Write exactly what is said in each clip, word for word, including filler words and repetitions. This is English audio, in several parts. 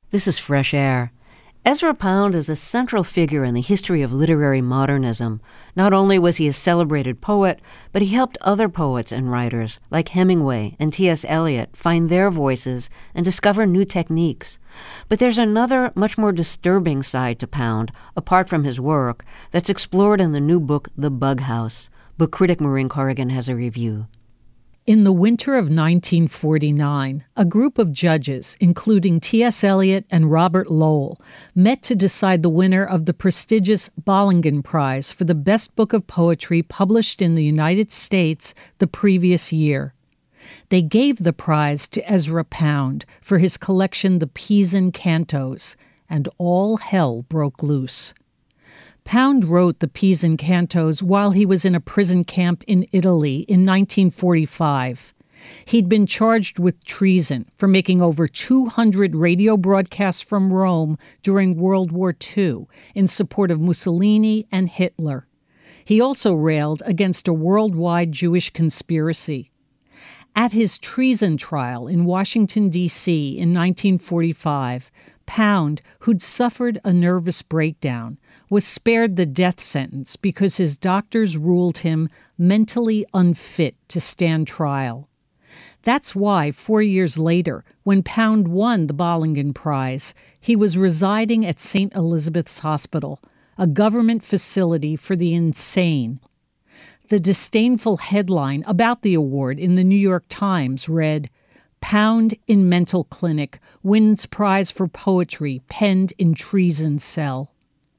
This is Fresh Air. Ezra Pound is a central figure in the history of literary modernism. Not only was he a celebrated poet, but he helped other poets and writers, like Hemingway and T S Eliot, find their voices and discover new techniques. But there's another, much more disturbing side to Pound, apart from his work, that's explored in the new book, The Bug House. Book critic Maureen Corrigan has a review. In the winter of nineteen forty-nine, a group of judges, including T S Eliot and Robert Lowell, met to decide the winner of the prestigious Bollingen Prize for the best book of poetry published in the United States the previous year. They gave the prize to Ezra Pound for his collection The Pisan Cantos, and all hell broke loose. Pound wrote the Pisan Cantos while he was in a prison camp in Italy in nineteen forty-five. He'd been charged with treason for making over two hundred radio broadcasts from Rome during World War Two in support of Mussolini and Hitler. He also railed against a worldwide Jewish conspiracy. At his treason trial in Washington, D C in nineteen forty-five, Pound, who'd suffered a nervous breakdown, was spared the death sentence because his doctors ruled him mentally unfit to stand trial. That's why, four years later, when Pound won the Bollingen Prize, he was residing at Saint Elizabeth's Hospital, a government facility for the insane. The disdainful headline about the award in the New York Times read, "Pound in Mental Clinic wins prize for poetry penned in treason cell."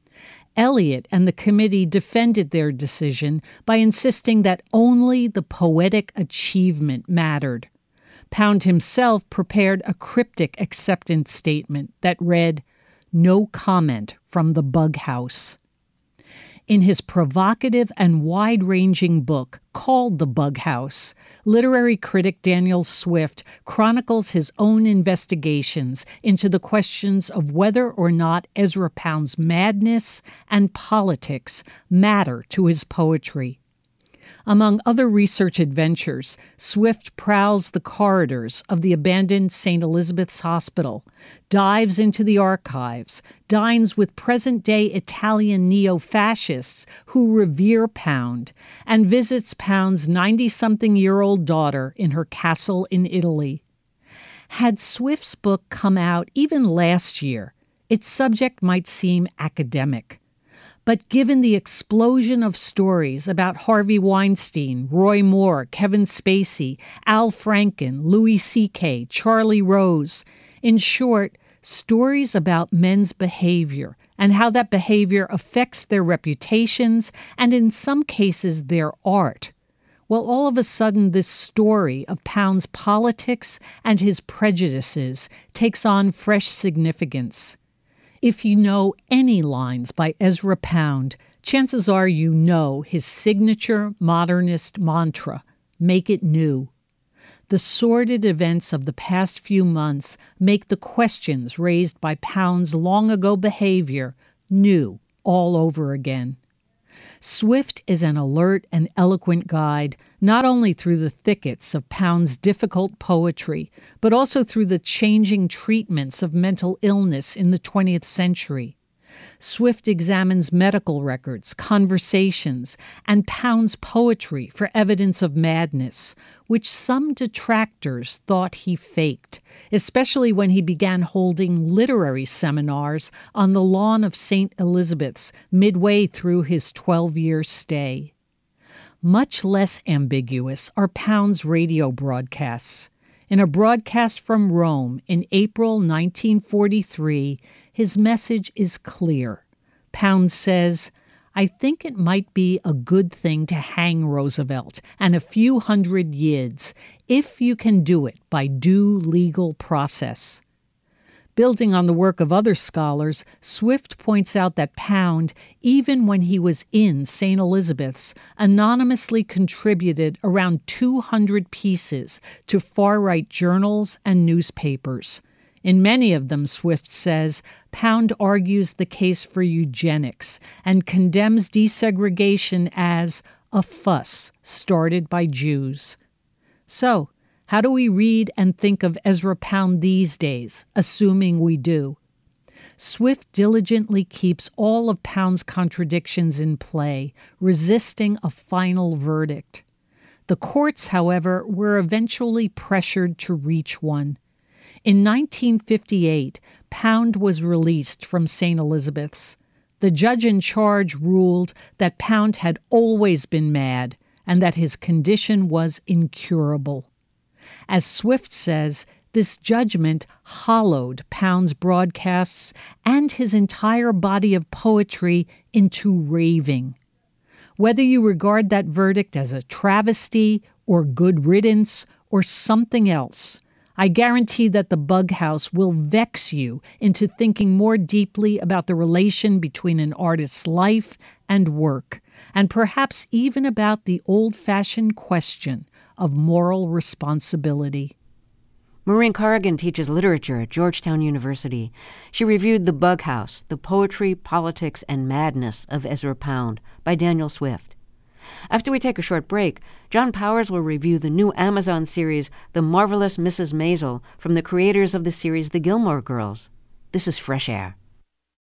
Eliot and the committee defended their decision by insisting that only the poetic achievement mattered. Pound himself prepared a cryptic acceptance statement that read, "No comment from the Bug House." In his provocative and wide-ranging book called The Bug House, literary critic Daniel Swift chronicles his own investigations into the questions of whether or not Ezra Pound's madness and politics matter to his poetry. Among other research adventures, Swift prowls the corridors of the abandoned Saint Elizabeth's Hospital, dives into the archives, dines with present-day Italian neo-fascists who revere Pound, and visits Pound's ninety-something-year-old daughter in her castle in Italy. Had Swift's book come out even last year, its subject might seem academic. But given the explosion of stories about Harvey Weinstein, Roy Moore, Kevin Spacey, Al Franken, Louis C K, Charlie Rose, in short, stories about men's behavior and how that behavior affects their reputations and in some cases their art, well, all of a sudden this story of Pound's politics and his prejudices takes on fresh significance. If you know any lines by Ezra Pound, chances are you know his signature modernist mantra, "Make it new." The sordid events of the past few months make the questions raised by Pound's long-ago behavior new all over again. Swift is an alert and eloquent guide, not only through the thickets of Pound's difficult poetry, but also through the changing treatments of mental illness in the twentieth century. Swift examines medical records, conversations, and Pound's poetry for evidence of madness, which some detractors thought he faked, especially when he began holding literary seminars on the lawn of Saint Elizabeth's midway through his twelve-year stay. Much less ambiguous are Pound's radio broadcasts. In a broadcast from Rome in April nineteen forty-three, his message is clear. Pound says, "I think it might be a good thing to hang Roosevelt and a few hundred yids, if you can do it by due legal process." Building on the work of other scholars, Swift points out that Pound, even when he was in Saint Elizabeth's, anonymously contributed around two hundred pieces to far-right journals and newspapers. In many of them, Swift says, Pound argues the case for eugenics and condemns desegregation as a fuss started by Jews. So, how do we read and think of Ezra Pound these days, assuming we do? Swift diligently keeps all of Pound's contradictions in play, resisting a final verdict. The courts, however, were eventually pressured to reach one. In nineteen fifty-eight, Pound was released from Saint Elizabeth's. The judge in charge ruled that Pound had always been mad and that his condition was incurable. As Swift says, this judgment hollowed Pound's broadcasts and his entire body of poetry into raving. Whether you regard that verdict as a travesty or good riddance or something else, I guarantee that the Bug House will vex you into thinking more deeply about the relation between an artist's life and work, and perhaps even about the old-fashioned question of moral responsibility. Maureen Corrigan teaches literature at Georgetown University. She reviewed The Bug House, The Poetry, Politics, and Madness of Ezra Pound by Daniel Swift. After we take a short break, John Powers will review the new Amazon series The Marvelous Missus Maisel from the creators of the series The Gilmore Girls. This is Fresh Air.